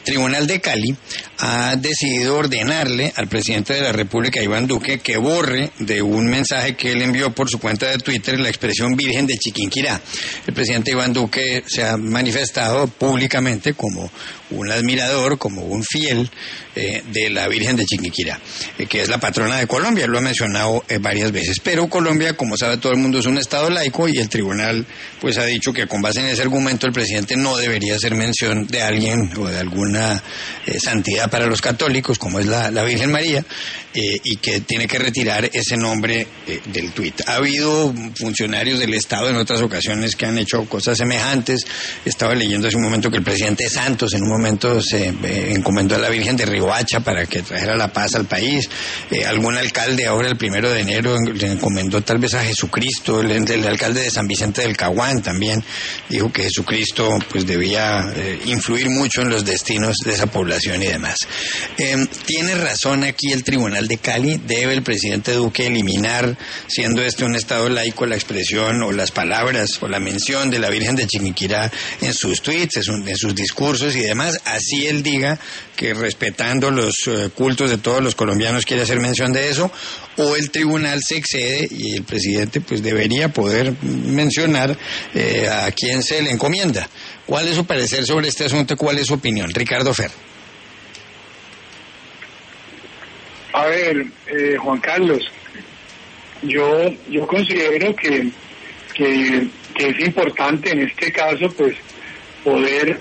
Tribunal de Cali ha decidido ordenarle al presidente de la República, Iván Duque, que borre de un mensaje que él envió por su cuenta de Twitter la expresión Virgen de Chiquinquirá. El presidente Iván Duque se ha manifestado públicamente como un admirador, como un fiel de la Virgen de Chiquinquirá, que es la patrona de Colombia, lo ha mencionado varias veces. Pero Colombia, como sabe todo el mundo, es un estado laico y el tribunal pues ha dicho que con base en ese argumento el presidente no debería hacer mención de alguien o de alguna santidad para los católicos, como es la Virgen María, y que tiene que retirar ese nombre del tuit. Ha habido funcionarios del Estado en otras ocasiones que han hecho cosas semejantes. Estaba leyendo hace un momento que el presidente Santos en un momento se encomendó a la Virgen de Riohacha para que trajera la paz al país. Algún alcalde ahora el 1 de enero le encomendó tal vez a Jesucristo. El alcalde de San Vicente del Caguán también dijo que Jesucristo pues debía influir mucho en los destinos de esa población y demás. Tiene razón aquí el Tribunal de Cali. Debe el presidente Duque eliminar, siendo este un estado laico, la expresión o las palabras o la mención de la Virgen de Chiquinquirá en sus tweets, en sus discursos y demás, así él diga que respetando los cultos de todos los colombianos quiere hacer mención de eso, o el tribunal se excede y el presidente pues debería poder mencionar a quién se le encomienda. ¿Cuál es su parecer sobre este asunto? ¿Cuál es su opinión? Ricardo Fer. A ver, Juan Carlos, yo considero que es importante en este caso pues poder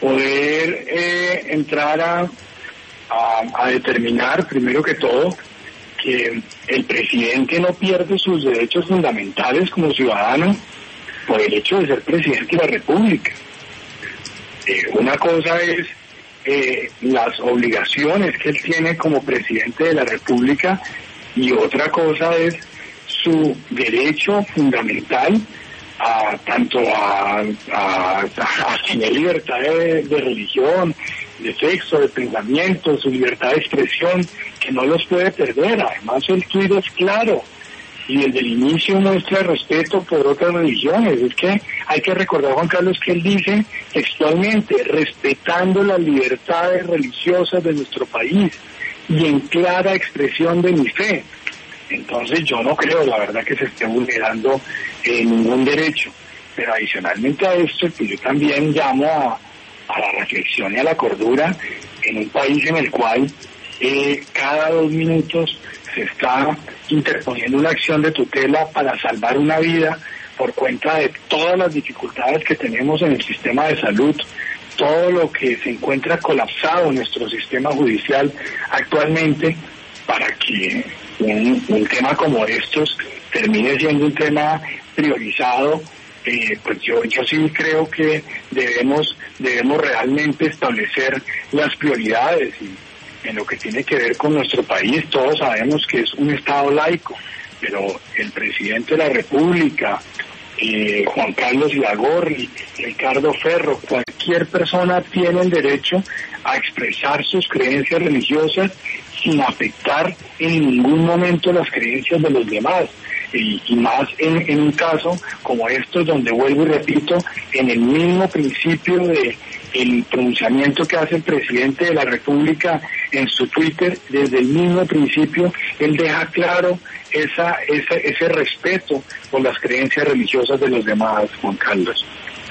entrar a determinar primero que todo que el presidente no pierde sus derechos fundamentales como ciudadano por el hecho de ser presidente de la República. Una cosa es las obligaciones que él tiene como presidente de la República y otra cosa es su derecho fundamental a tener libertad de religión, de sexo, de pensamiento, su libertad de expresión, que no los puede perder. Además el tuit es claro y desde el inicio muestra respeto por otras religiones. Es que hay que recordar, Juan Carlos, que él dice textualmente, respetando las libertades religiosas de nuestro país y en clara expresión de mi fe. Entonces yo no creo, la verdad, que se esté vulnerando ningún derecho. Pero adicionalmente a esto, pues yo también llamo a la reflexión y a la cordura en un país en el cual cada 2 minutos se está interponiendo una acción de tutela para salvar una vida por cuenta de todas las dificultades que tenemos en el sistema de salud, todo lo que se encuentra colapsado en nuestro sistema judicial actualmente, para que un tema como estos termine siendo un tema priorizado. Pues yo sí creo que debemos realmente establecer las prioridades y en lo que tiene que ver con nuestro país. Todos sabemos que es un estado laico, pero el presidente de la República, Juan Carlos Iragorri, Ricardo Ferro, cualquier persona tiene el derecho a expresar sus creencias religiosas sin afectar en ningún momento las creencias de los demás. Y más en un caso como estos, donde vuelvo y repito, en el mismo principio de el pronunciamiento que hace el presidente de la República en su Twitter, desde el mismo principio él deja claro ese respeto por las creencias religiosas de los demás, Juan Carlos.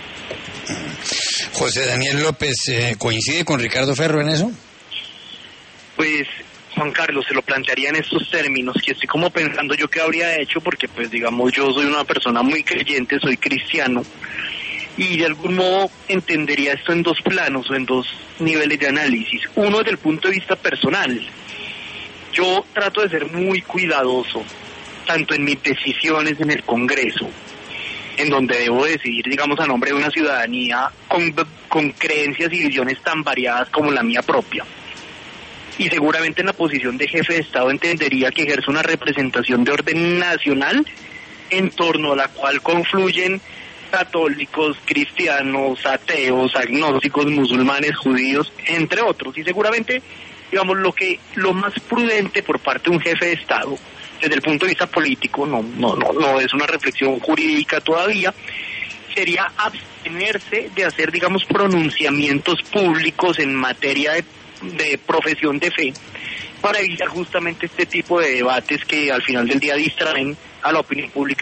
José Daniel López, ¿coincide con Ricardo Ferro en eso? Pues Juan Carlos, se lo plantearía en estos términos, que estoy como pensando yo qué habría hecho, porque pues digamos yo soy una persona muy creyente, soy cristiano, y de algún modo entendería esto en 2 planos o en 2 niveles de análisis. Uno, desde el punto de vista personal. Yo trato de ser muy cuidadoso, tanto en mis decisiones en el Congreso, en donde debo decidir, digamos, a nombre de una ciudadanía con creencias y visiones tan variadas como la mía propia. Y seguramente en la posición de jefe de Estado entendería que ejerce una representación de orden nacional en torno a la cual confluyen católicos, cristianos, ateos, agnósticos, musulmanes, judíos, entre otros. Y seguramente, digamos, lo más prudente por parte de un jefe de Estado, desde el punto de vista político, no es una reflexión jurídica todavía, sería abstenerse de hacer, digamos, pronunciamientos públicos en materia de profesión de fe, para evitar justamente este tipo de debates que al final del día distraen a la opinión pública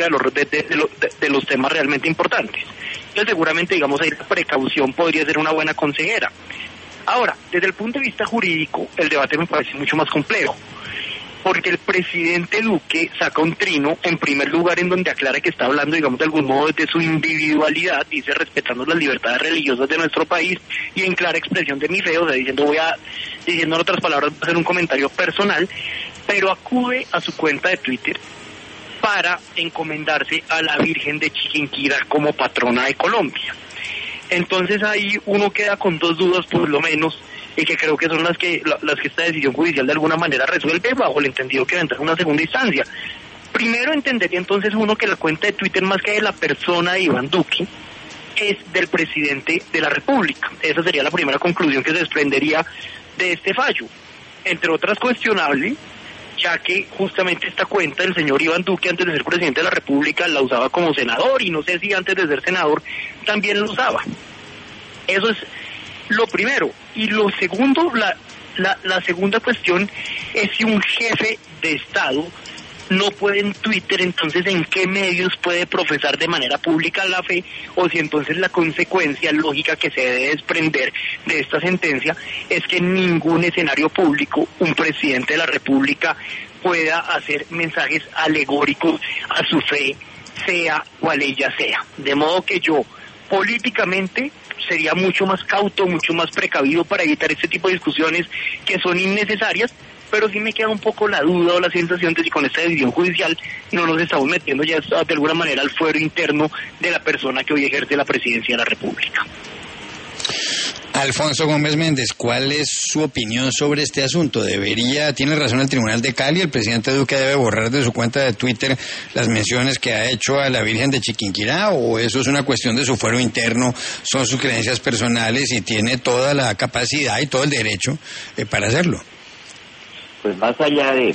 de los temas realmente importantes. Entonces seguramente, digamos, ahí la precaución podría ser una buena consejera. Ahora, desde el punto de vista jurídico, el debate me parece mucho más complejo, porque el presidente Duque saca un trino, en primer lugar, en donde aclara que está hablando, digamos, de algún modo de su individualidad, dice respetando las libertades religiosas de nuestro país, y en clara expresión de mi fe, o sea, diciendo en otras palabras, voy a hacer un comentario personal, pero acude a su cuenta de Twitter para encomendarse a la Virgen de Chiquinquirá como patrona de Colombia. Entonces ahí uno queda con dos dudas, por lo menos, y que creo que son las que esta decisión judicial de alguna manera resuelve, bajo el entendido que va a entrar en una segunda instancia. Primero, entendería entonces uno que la cuenta de Twitter, más que de la persona de Iván Duque, es del presidente de la República. Esa sería la primera conclusión que se desprendería de este fallo. Entre otras, cuestionable, ya que justamente esta cuenta del señor Iván Duque, antes de ser presidente de la República, la usaba como senador, y no sé si antes de ser senador también lo usaba. Eso es lo primero. Y lo segundo, la segunda cuestión es si un jefe de Estado no puede en Twitter, entonces ¿en qué medios puede profesar de manera pública la fe? O si entonces la consecuencia lógica que se debe desprender de esta sentencia es que en ningún escenario público un presidente de la República pueda hacer mensajes alegóricos a su fe, sea cual ella sea. De modo que yo, políticamente, sería mucho más cauto, mucho más precavido para evitar este tipo de discusiones que son innecesarias, pero sí me queda un poco la duda o la sensación de si con esta decisión judicial no nos estamos metiendo ya de alguna manera al fuero interno de la persona que hoy ejerce la presidencia de la República. Alfonso Gómez Méndez, ¿cuál es su opinión sobre este asunto? ¿Tiene razón el Tribunal de Cali? ¿El presidente Duque debe borrar de su cuenta de Twitter las menciones que ha hecho a la Virgen de Chiquinquirá? ¿O eso es una cuestión de su fuero interno, son sus creencias personales y tiene toda la capacidad y todo el derecho para hacerlo? Pues más allá de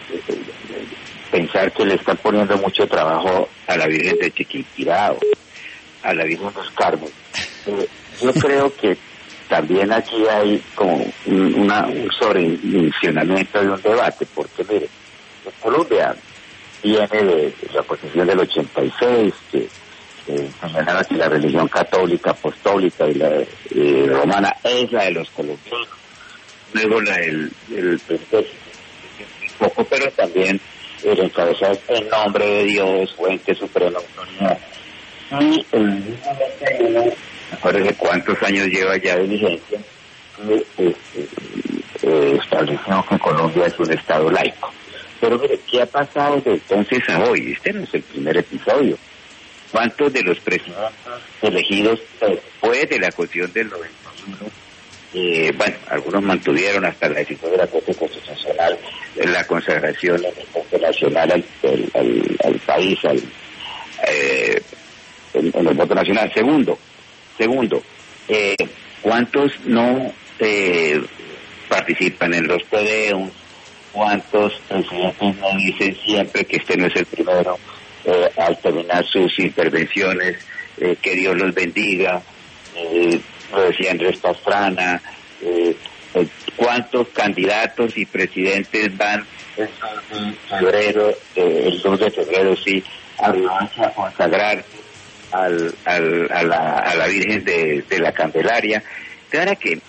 pensar que le están poniendo mucho trabajo a la Virgen de Chiquinquirá o a la Virgen de los Carmen, yo creo que también aquí hay como un sobredimensionamiento de un debate, porque mire, Colombia viene de la posición del 86, que señalaba que la religión católica, apostólica y la romana es la de los colombianos, luego la del poco, pero también el encabezado en nombre de Dios, fuente suprema autoridad. Y acuérdense cuántos años lleva ya de vigencia, estableció que Colombia es un estado laico. Pero mire, ¿qué ha pasado desde entonces a hoy? Este no es el primer episodio. ¿Cuántos de los presidentes elegidos después de la Constitución del 91, bueno, algunos mantuvieron hasta la decisión de la Corte Constitucional la consagración nacional al país, en el voto nacional? Segundo, ¿cuántos no participan en los PDEUs? ¿Cuántos presidentes no dicen siempre que este no es el primero al terminar sus intervenciones, que Dios los bendiga? Lo decía Andrés Pastrana. ¿Cuántos candidatos y presidentes van en febrero, el 2 de febrero, sí, a consagrar a la Virgen de la Candelaria? Claro que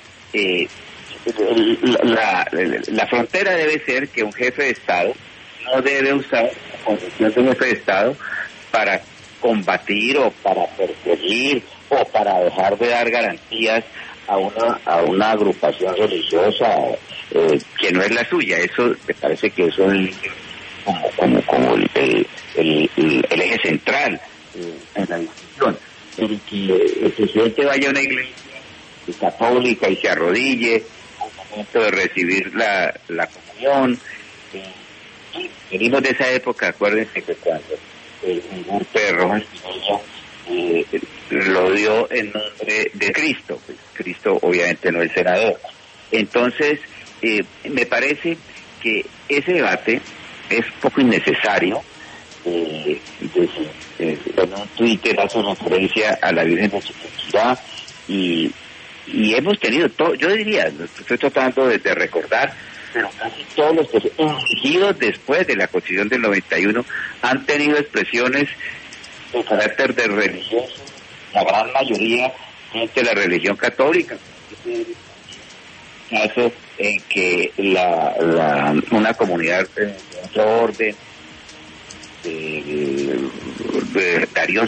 la frontera debe ser que un jefe de Estado no debe usar la condición de un jefe de Estado para combatir o para perseguir o para dejar de dar garantías a una agrupación religiosa que no es la suya. Eso me parece que eso es como el eje central en la discusión. El que el presidente vaya a una iglesia católica y se arrodille al momento de recibir la comunión. Venimos de esa época, acuérdense que cuando el golpe Rojas lo dio en nombre de Cristo, pues Cristo obviamente no es senador. Entonces, me parece que ese debate es poco innecesario, en un Twitter hace referencia a la Virgen de Chiquinquirá y hemos tenido todo, yo diría, estoy tratando de recordar, pero casi todos los que elegidos después de la Constitución del 91 han tenido expresiones de carácter de religioso, la gran mayoría de la religión católica. Caso en que una comunidad de otro orden darío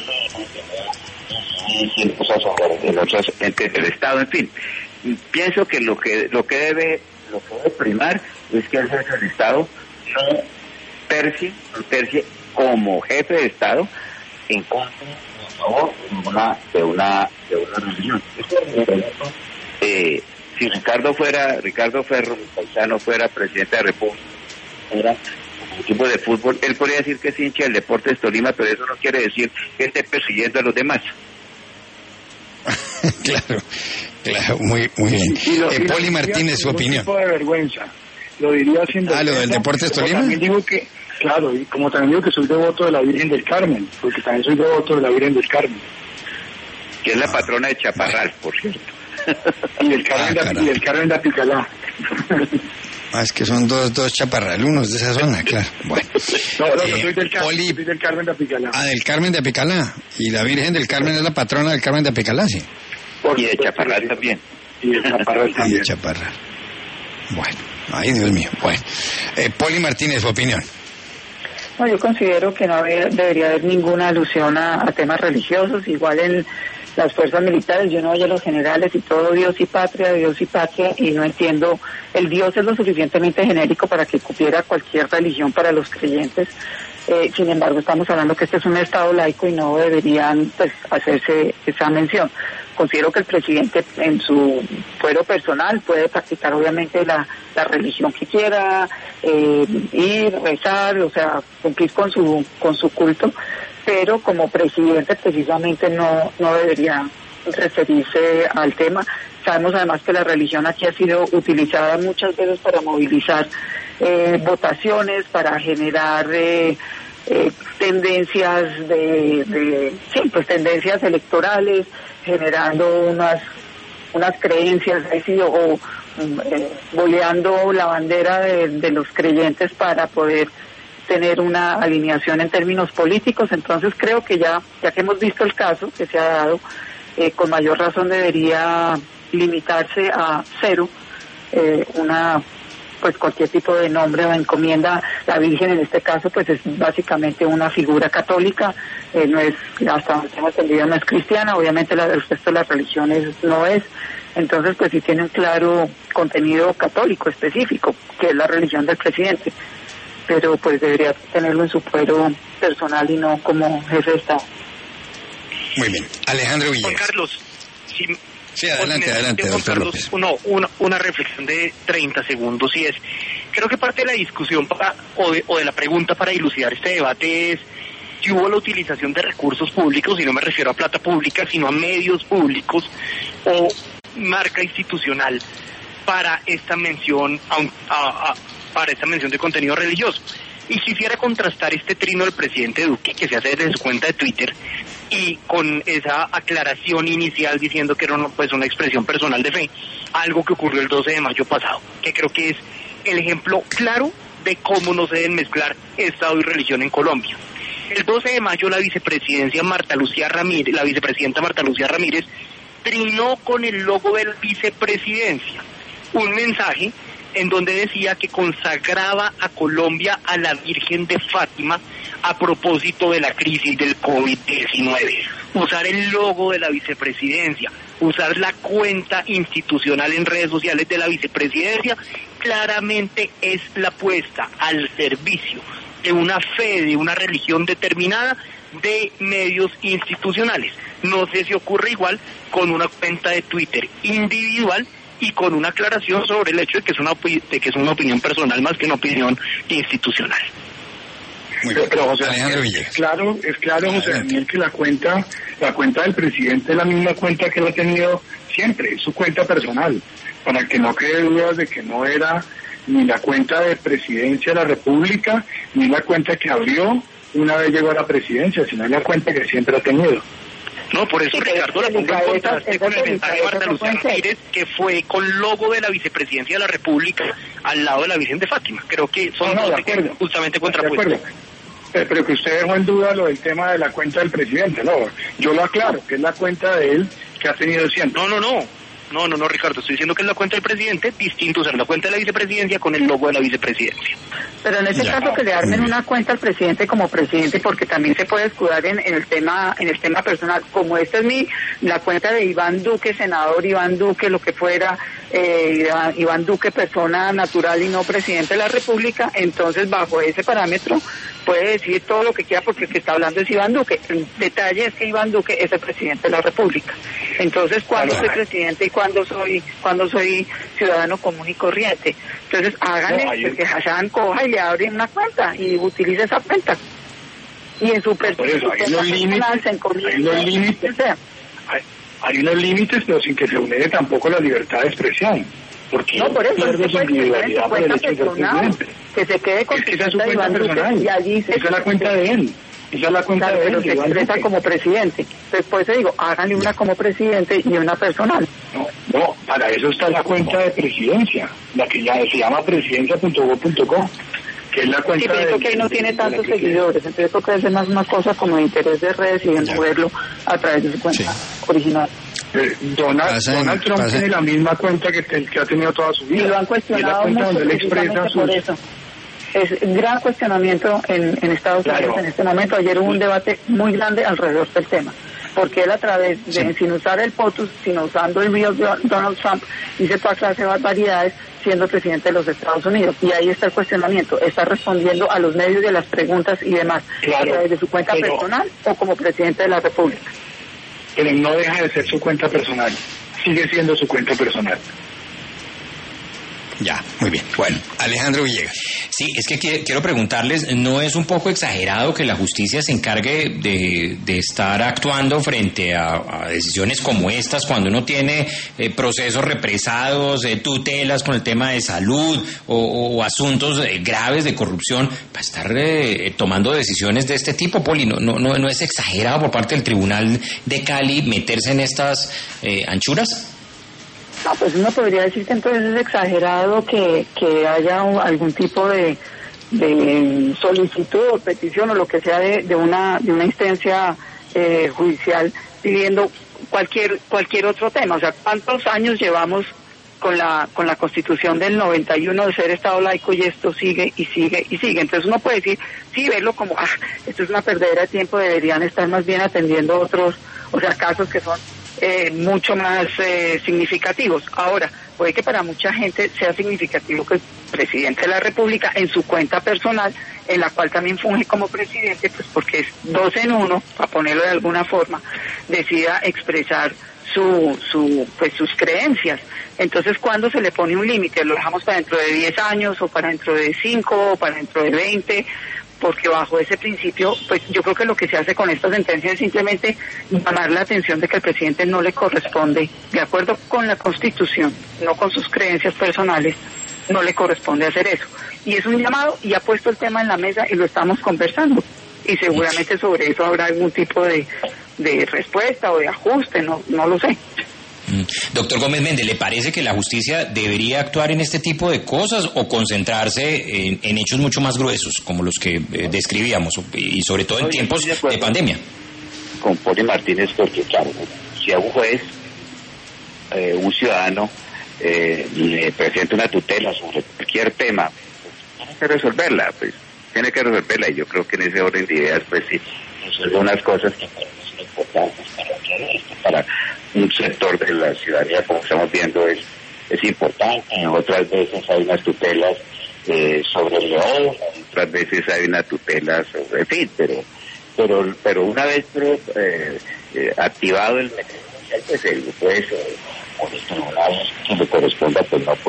en otros entes del Estado, en fin. Pienso que lo que debe primar es que el jefe del Estado no tercie como jefe de Estado en contra de una religión. Si Ricardo Ferro, mi paisano, fuera presidente de la República, fuera un equipo de fútbol, él podría decir que es hincha del Deportes Tolima, pero eso no quiere decir que esté persiguiendo a los demás. Claro, muy bien. Poli Martínez, su opinión. Un tipo de vergüenza, lo diría haciendo. ¿Lo del Deportes Tolima? También digo que, claro, y como también digo que soy devoto de la Virgen del Carmen, porque también soy devoto de la Virgen del Carmen. Que es la patrona de Chaparral, por cierto. Y el Carmen de Apicalá. Es que son dos chaparralunos de esa zona, claro. Bueno. No, soy del Carmen de Apicalá. Del Carmen de Apicalá. Y la Virgen del Carmen es la patrona del Carmen de Apicalá, sí. Y de Chaparral también. Y de Chaparral también. Y de Chaparral. Bueno, ay Dios mío. Bueno, Poli Martínez, su opinión. No, yo considero que no debería haber ninguna alusión a temas religiosos, igual en las fuerzas militares, yo no oye a los generales y todo Dios y patria, y no entiendo, el Dios es lo suficientemente genérico para que cupiera cualquier religión para los creyentes, sin embargo estamos hablando que este es un Estado laico y no deberían pues hacerse esa mención. Considero que el presidente en su fuero personal puede practicar obviamente la religión que quiera, ir, rezar, o sea, cumplir con su culto, pero como presidente precisamente no debería referirse al tema. Sabemos además que la religión aquí ha sido utilizada muchas veces para movilizar votaciones, para generar tendencias tendencias electorales, generando unas creencias, o boleando la bandera de los creyentes para poder tener una alineación en términos políticos. Entonces creo que ya que hemos visto el caso que se ha dado, con mayor razón debería limitarse a cero pues cualquier tipo de nombre o encomienda. La Virgen en este caso pues es básicamente una figura católica, no es, hasta donde tengo entendido, no es cristiana, obviamente el resto de las religiones no es. Entonces pues sí tiene un claro contenido católico específico, que es la religión del presidente, pero pues debería tenerlo en su fuero personal y no como jefe de Estado. Muy bien. Alejandro Villegas. Juan Carlos, sí, adelante, doctor López. Una reflexión de 30 segundos, y es, creo que parte de la discusión o de la pregunta para dilucidar este debate es si hubo la utilización de recursos públicos, y no me refiero a plata pública, sino a medios públicos o marca institucional para esta mención para esta mención de contenido religioso. Y quisiera contrastar este trino del presidente Duque, que se hace desde su cuenta de Twitter, y con esa aclaración inicial diciendo que era una expresión personal de fe, algo que ocurrió el 12 de mayo pasado, que creo que es el ejemplo claro de cómo no se deben mezclar Estado y religión en Colombia. El 12 de mayo la vicepresidenta Marta Lucía Ramírez trinó con el logo de la vicepresidencia un mensaje en donde decía que consagraba a Colombia a la Virgen de Fátima a propósito de la crisis del COVID-19. Usar el logo de la vicepresidencia, usar la cuenta institucional en redes sociales de la vicepresidencia, claramente es la puesta al servicio de una fe, de una religión determinada, de medios institucionales. No sé si ocurre igual con una cuenta de Twitter individual y con una aclaración sobre el hecho de que es una opinión personal más que una opinión institucional. Pero José Daniel, es claro, José Daniel, que la cuenta del presidente es la misma cuenta que él ha tenido siempre, es su cuenta personal, para que no quede dudas de que no era ni la cuenta de presidencia de la República, ni la cuenta que abrió una vez llegó a la presidencia, sino en la cuenta que siempre ha tenido. No, por eso, Ricardo, la pongo en contraste con el mensaje de Marta Lucía Ramírez, que fue con logo de la vicepresidencia de la República al lado de la Virgen de Fátima. Creo que son dos justamente contrapuestos. Pero que usted dejó en duda lo del tema de la cuenta del presidente, no, yo lo aclaro, que es la cuenta de él que ha tenido siempre. No, Ricardo, estoy diciendo que es la cuenta del presidente, distinto usar la cuenta de la vicepresidencia con el logo de la vicepresidencia. Pero en ese caso que le armen una cuenta al presidente como presidente, porque también se puede escudar en el tema personal, como esta es la cuenta de Iván Duque, senador Iván Duque, lo que fuera, Iván Duque, persona natural y no presidente de la República, entonces bajo ese parámetro puede decir todo lo que quiera porque el que está hablando es Iván Duque. El detalle es que Iván Duque es el presidente de la República. Entonces, ¿cuándo soy presidente y cuándo soy ciudadano común y corriente? Entonces, háganle que Hassan coja y le abren una cuenta y utilice esa cuenta. Y en su personal se encomienda. Hay unos límites, pero sin que se vulnere tampoco la libertad de expresión. Porque no, por eso es individualidad por el hecho de ser presidente. Que se quede con esa es su cuenta personal. Y allí esa es la cuenta de él. Esa es la cuenta de él. Pero se expresa como presidente. Después te digo, háganle una como presidente y una personal. No, para eso está la cuenta de presidencia, la que ya se llama presidencia.go.co, que es la cuenta. Sí, pero que ahí no tiene tantos seguidores, entonces esto puede ser más una cosa como de interés de redes y de moverlo a través de su cuenta original. Donald Trump tiene la misma cuenta que ha tenido toda su vida. Y lo han cuestionado mucho por eso. Es un gran cuestionamiento en Estados Unidos en este momento. Ayer hubo un debate muy grande alrededor del tema. Porque él a través de, sin usar el POTUS, sino usando el real Donald Trump, dice toda clase de barbaridades siendo presidente de los Estados Unidos. Y ahí está el cuestionamiento. Está respondiendo a los medios de las preguntas y demás. A través de su cuenta personal o como presidente de la República. Pero no deja de ser su cuenta personal, sigue siendo su cuenta personal. Ya, muy bien. Bueno, Alejandro Villegas. Sí, es que quiero preguntarles, ¿no es un poco exagerado que la justicia se encargue de estar actuando frente a decisiones como estas cuando uno tiene procesos represados, tutelas con el tema de salud o asuntos graves de corrupción, para estar tomando decisiones de este tipo, Poli? ¿No es exagerado por parte del Tribunal de Cali meterse en estas anchuras? No, pues uno podría decir que entonces es exagerado que haya algún tipo de solicitud o petición o lo que sea de una instancia judicial pidiendo cualquier otro tema. O sea, ¿cuántos años llevamos con la Constitución del 91 de ser Estado laico y esto sigue y sigue y sigue? Entonces uno puede decir, sí, verlo como, esto es una perdedera de tiempo, deberían estar más bien atendiendo otros, o sea, casos que son mucho más significativos. Ahora, puede que para mucha gente sea significativo que el presidente de la República en su cuenta personal, en la cual también funge como presidente, pues porque es 2 en 1, para ponerlo de alguna forma, decida expresar sus creencias. Entonces, ¿cuándo se le pone un límite? ¿Lo dejamos para dentro de 10 años o para dentro de 5 o para dentro de 20? Porque bajo ese principio, pues yo creo que lo que se hace con esta sentencia es simplemente llamar la atención de que al presidente no le corresponde, de acuerdo con la Constitución, no con sus creencias personales, no le corresponde hacer eso. Y es un llamado y ha puesto el tema en la mesa y lo estamos conversando. Y seguramente sobre eso habrá algún tipo de respuesta o de ajuste, no lo sé. Doctor Gómez Méndez, ¿le parece que la justicia debería actuar en este tipo de cosas o concentrarse en hechos mucho más gruesos, como los que describíamos, y sobre todo en tiempos de pandemia? Con Poli Martínez, porque claro, si a un juez, un ciudadano, le presenta una tutela sobre cualquier tema, tiene que resolverla, y yo creo que en ese orden de ideas, pues sí, resuelve unas cosas que son importantes para un sector de la ciudadanía, como estamos viendo, es importante. Otras veces hay unas tutelas sobre el león, otras veces hay una tutela sobre, en fin, pero una vez activado el mecanismo, pues el juez o los tribunales que le corresponda, pues no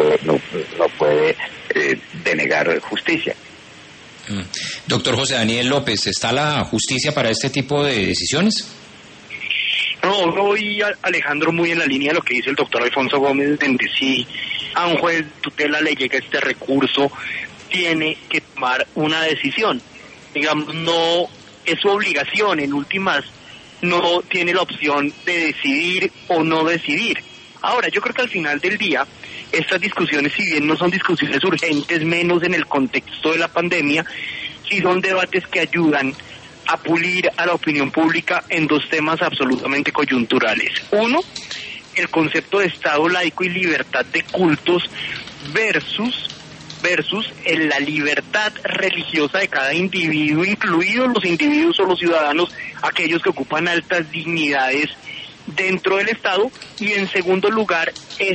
puede denegar justicia. Doctor José Daniel López, ¿está la justicia para este tipo de decisiones? No, voy, Alejandro, muy en la línea de lo que dice el doctor Alfonso Gómez, donde si a un juez de tutela le llega este recurso, tiene que tomar una decisión. digamos, no es su obligación, en últimas, no tiene la opción de decidir o no decidir. Ahora, yo creo que al final del día, estas discusiones, si bien no son discusiones urgentes, menos en el contexto de la pandemia, sí son debates que ayudan a pulir a la opinión pública en dos temas absolutamente coyunturales. Uno, el concepto de Estado laico y libertad de cultos versus la libertad religiosa de cada individuo, incluidos los individuos o los ciudadanos, aquellos que ocupan altas dignidades dentro del Estado, y en segundo lugar,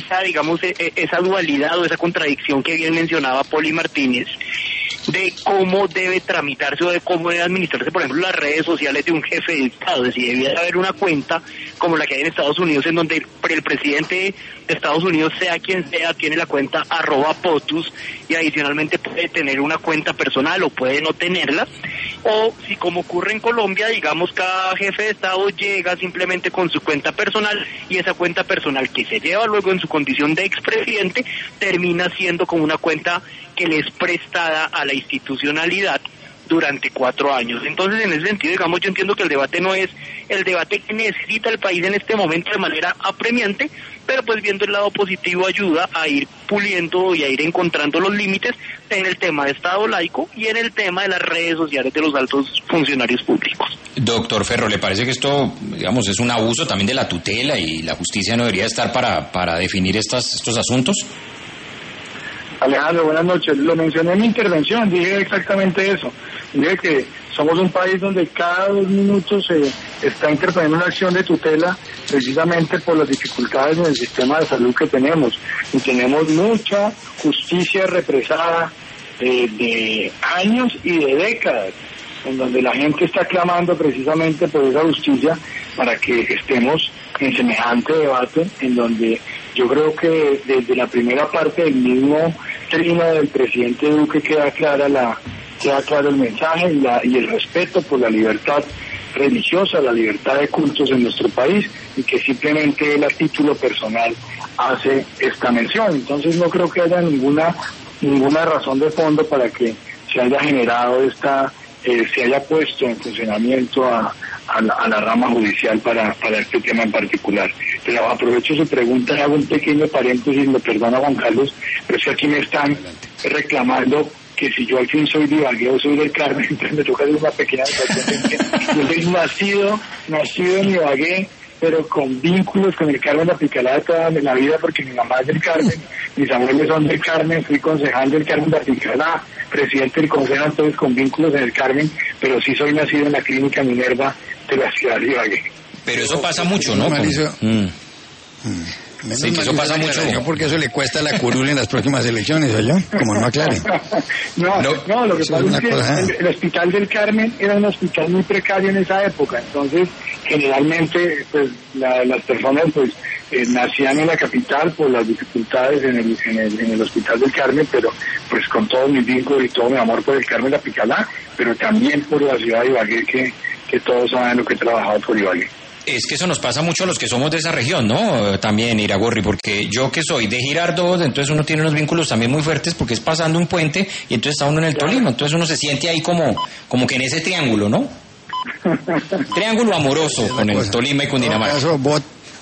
esa dualidad o esa contradicción que bien mencionaba Poli Martínez, de cómo debe tramitarse o de cómo debe administrarse, por ejemplo, las redes sociales de un jefe de Estado. Es decir, debía haber una cuenta como la que hay en Estados Unidos, en donde el presidente de Estados Unidos, sea quien sea, tiene la cuenta @POTUS, y adicionalmente puede tener una cuenta personal o puede no tenerla, o si como ocurre en Colombia, digamos, cada jefe de Estado llega simplemente con su cuenta personal, y esa cuenta personal que se lleva luego en su condición de expresidente termina siendo como una cuenta que le es prestada a la institucionalidad durante 4 años. Entonces, en ese sentido, digamos, yo entiendo que el debate no es el debate que necesita el país en este momento de manera apremiante, pero pues viendo el lado positivo ayuda a ir puliendo y a ir encontrando los límites en el tema de Estado laico y en el tema de las redes sociales de los altos funcionarios públicos. Doctor Ferro, ¿le parece que esto, digamos, es un abuso también de la tutela y la justicia no debería estar para definir estos asuntos? Alejandro, buenas noches. Lo mencioné en mi intervención, dije exactamente eso. Dije que somos un país donde cada 2 minutos se está interponiendo una acción de tutela precisamente por las dificultades en el sistema de salud que tenemos. Y tenemos mucha justicia represada de años y de décadas, en donde la gente está clamando precisamente por esa justicia para que estemos en semejante debate, en donde yo creo que desde la primera parte del mismo trino del presidente Duque queda claro el mensaje y el respeto por la libertad religiosa, la libertad de cultos en nuestro país, y que simplemente él a título personal hace esta mención. Entonces no creo que haya ninguna razón de fondo para que se haya generado se haya puesto en funcionamiento a la rama judicial para este tema en particular. Pero aprovecho su pregunta y hago un pequeño paréntesis, me perdona Juan Carlos, pero es que aquí me están reclamando que si yo al fin soy de Ibagué o soy del Carmen, entonces me toca hacer una pequeña yo soy nacido en Ibagué, pero con vínculos con el Carmen de Apicalá toda la vida, porque mi mamá es del Carmen, mis abuelos son del Carmen, fui concejal del Carmen de Apicalá, presidente del consejo, entonces con vínculos en el Carmen, pero sí soy nacido en la clínica Minerva de la ciudad de Ibagué. Pero eso pasa mucho, ¿no? Sí, que eso pasa mucho. Porque eso le cuesta la curul en las próximas elecciones, ¿o yo? Como no aclare. No, lo que pasa es que el Hospital del Carmen era un hospital muy precario en esa época, entonces generalmente pues las personas pues nacían en la capital por las dificultades en el Hospital del Carmen, pero pues con todo mi vínculo y todo mi amor por el Carmen de Apicalá, pero también por la ciudad de Ibagué, que todos saben lo que he trabajado por Ibagué. Es que eso nos pasa mucho a los que somos de esa región, ¿no? También, Iragorri, porque yo que soy de Girardot, entonces uno tiene unos vínculos también muy fuertes porque es pasando un puente y entonces está uno en el Tolima, entonces uno se siente ahí como que en ese triángulo, ¿no? Triángulo amoroso con el Tolima y Cundinamarca. En todo caso,